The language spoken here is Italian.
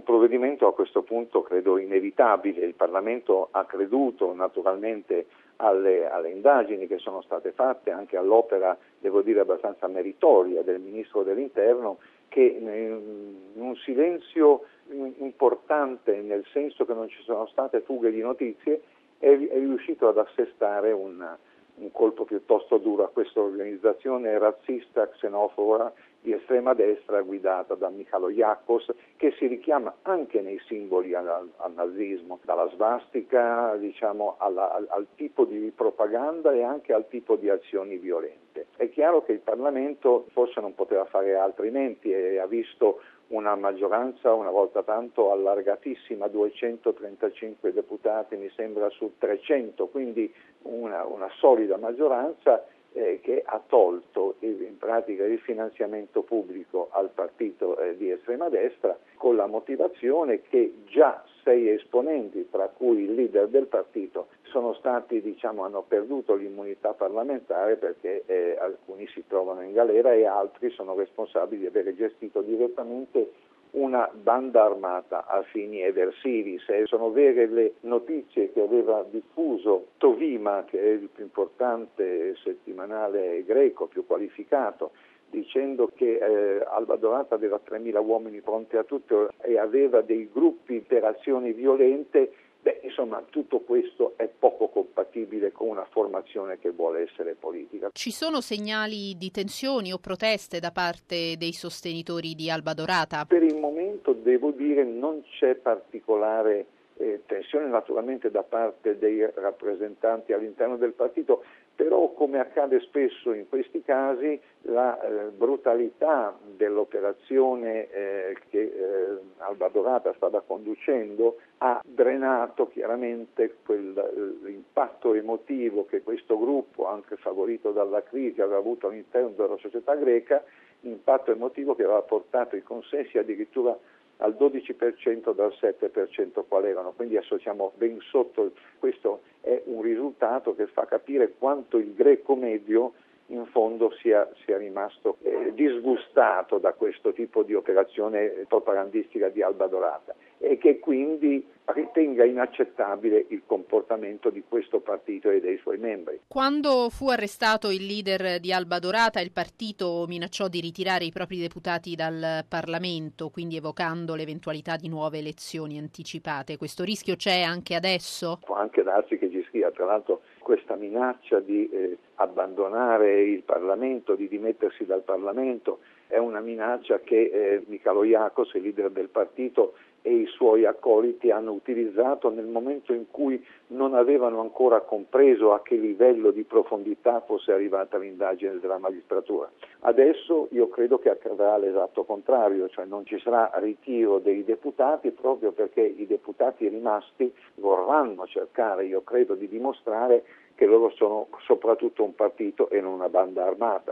provvedimento a questo punto credo inevitabile. Il Parlamento ha creduto naturalmente alle indagini che sono state fatte, anche all'opera, devo dire, abbastanza meritoria del Ministro dell'Interno, che in un silenzio importante, nel senso che non ci sono state fughe di notizie, è riuscito ad assestare un colpo piuttosto duro a questa organizzazione razzista, xenofoba, di estrema destra guidata da Michaloiakos, che si richiama anche nei simboli al nazismo, dalla svastica al tipo di propaganda e anche al tipo di azioni violente. È chiaro che il Parlamento forse non poteva fare altrimenti e ha visto una maggioranza una volta tanto allargatissima, 235 deputati mi sembra su 300, quindi una solida maggioranza che ha tolto in pratica il finanziamento pubblico al partito di estrema destra, con la motivazione che già 6 esponenti, tra cui il leader del partito, sono stati, hanno perduto l'immunità parlamentare perché alcuni si trovano in galera e altri sono responsabili di avere gestito direttamente una banda armata a fini eversivi. Se sono vere le notizie che aveva diffuso Tovima, che è il più importante settimanale greco, più qualificato, dicendo che Alba Dorata aveva 3.000 uomini pronti a tutto e aveva dei gruppi per azioni violente, tutto questo è poco compatibile con una formazione che vuole essere politica. Ci sono segnali di tensioni o proteste da parte dei sostenitori di Alba Dorata? Per il momento devo dire non c'è particolare tensione naturalmente da parte dei rappresentanti all'interno del partito, però come accade spesso in questi casi la brutalità dell'operazione che Alba Dorata stava conducendo ha drenato chiaramente l'impatto emotivo che questo gruppo, anche favorito dalla crisi, aveva avuto all'interno della società greca, impatto emotivo che aveva portato i consensi addirittura al 12% dal 7% qual erano, quindi associamo ben sotto. Questo è un risultato che fa capire quanto il greco medio in fondo sia rimasto disgustato da questo tipo di operazione propagandistica di Alba Dorata e che quindi ritenga inaccettabile il comportamento di questo partito e dei suoi membri. Quando fu arrestato il leader di Alba Dorata, il partito minacciò di ritirare i propri deputati dal Parlamento, quindi evocando l'eventualità di nuove elezioni anticipate. Questo rischio c'è anche adesso? Può anche darsi che ci sia, tra l'altro questa minaccia di abbandonare il Parlamento, di dimettersi dal Parlamento, è una minaccia che Michaloiakos, il leader del partito, e i suoi accoliti hanno utilizzato nel momento in cui non avevano ancora compreso a che livello di profondità fosse arrivata l'indagine della magistratura. Adesso io credo che accadrà l'esatto contrario, cioè non ci sarà ritiro dei deputati proprio perché i deputati rimasti vorranno cercare, io credo, di dimostrare che loro sono soprattutto un partito e non una banda armata.